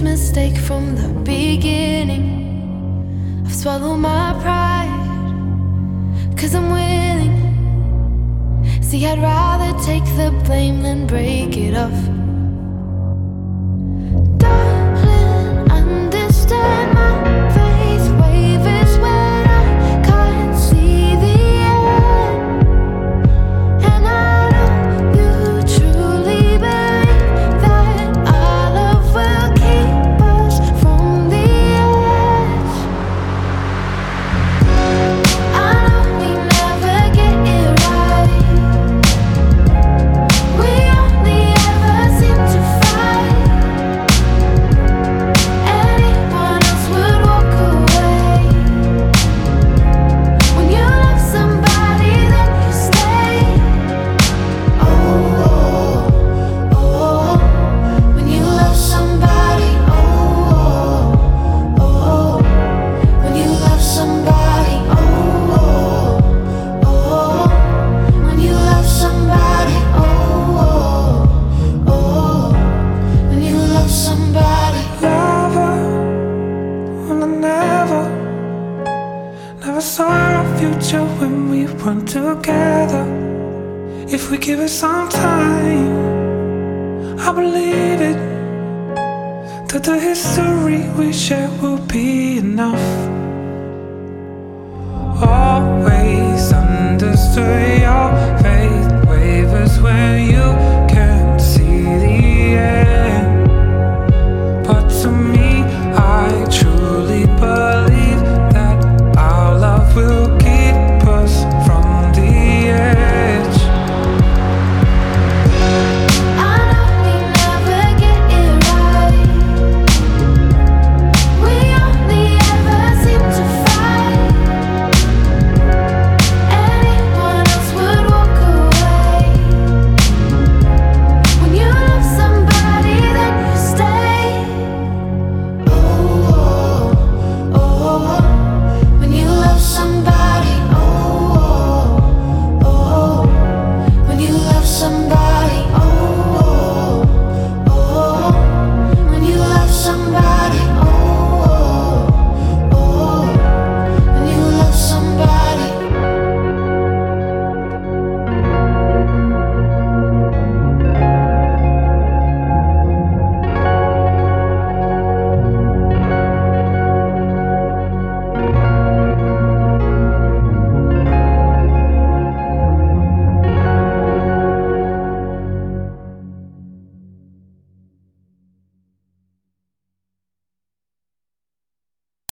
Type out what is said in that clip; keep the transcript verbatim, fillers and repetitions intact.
mistake from the beginning. I've swallowed my pride, cause I'm willing. See, I'd rather take the blame than break it off. Darling, understand my faith wavers when I can't see the end. And I know you truly believe that our love will keep us from the edge. I know we never get it right. We only ever seem to fight. Anyone else would walk away. When you love somebody, then you stay. Oh, oh, oh. When you love somebody, oh, oh, oh. When you love somebody, oh, oh, oh. When you love somebody, oh, oh, oh. When you love somebody. Lover, when I never, never saw our future when we run together. If we give it some time, I believe it, that the history we share will be enough. Always